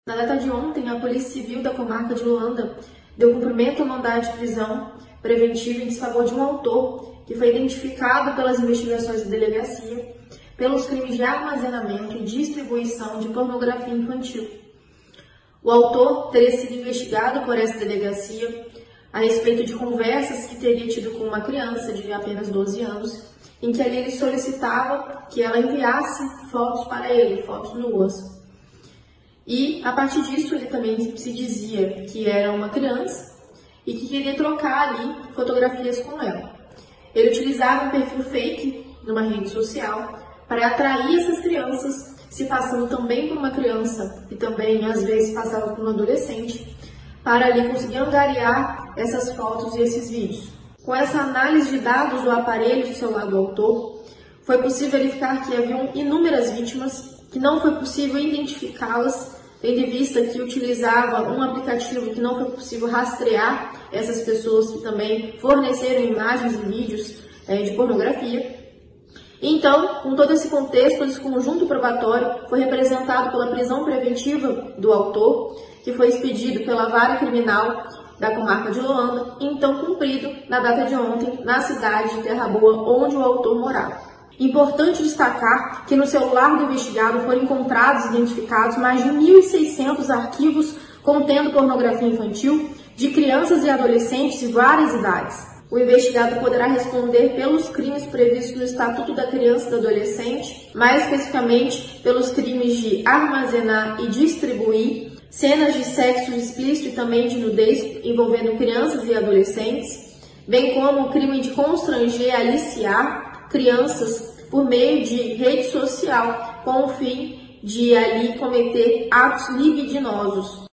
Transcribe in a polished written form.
Na data de ontem, a Polícia Civil da comarca de Luanda deu cumprimento ao mandado de prisão preventiva em desfavor de um autor que foi identificado pelas investigações da delegacia pelos crimes de armazenamento e distribuição de pornografia infantil. O autor teria sido investigado por essa delegacia a respeito de conversas que teria tido com uma criança de apenas 12 anos, em que ali ele solicitava que ela enviasse fotos para ele, fotos nuas. E, a partir disso, ele também se dizia que era uma criança e que queria trocar ali fotografias com ela. Ele utilizava um perfil fake numa rede social para atrair essas crianças, se passando também por uma criança e também, às vezes, passava por um adolescente, para ali conseguir angariar essas fotos e esses vídeos. Com essa análise de dados do aparelho do celular do autor, foi possível verificar que haviam inúmeras vítimas que não foi possível identificá-las, tendo em vista que utilizava um aplicativo que não foi possível rastrear essas pessoas que também forneceram imagens e vídeos de pornografia. Então, com todo esse contexto, esse conjunto probatório foi representado pela prisão preventiva do autor, que foi expedido pela Vara Criminal da comarca de Luanda, e então cumprido na data de ontem, na cidade de Terra Boa, onde o autor morava. Importante destacar que no celular do investigado foram encontrados e identificados mais de 1.600 arquivos contendo pornografia infantil de crianças e adolescentes de várias idades. O investigado poderá responder pelos crimes previstos no Estatuto da Criança e do Adolescente, mais especificamente pelos crimes de armazenar e distribuir cenas de sexo explícito e também de nudez envolvendo crianças e adolescentes, bem como o crime de constranger, aliciar crianças por meio de rede social, com o fim de ali cometer atos libidinosos.